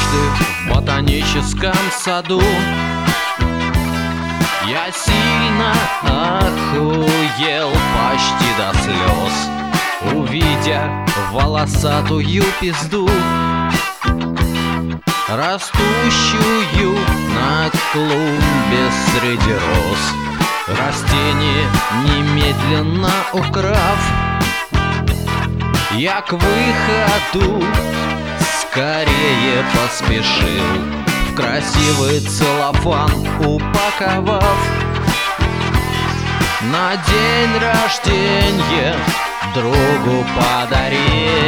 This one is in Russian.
Однажды в ботаническом саду я сильно охуел почти до слез, увидя волосатую пизду, растущую на клумбе среди роз. Растение немедленно украв, я к выходу скорее поспешил, в красивый целлофан упаковав. На день рождения другу подарил.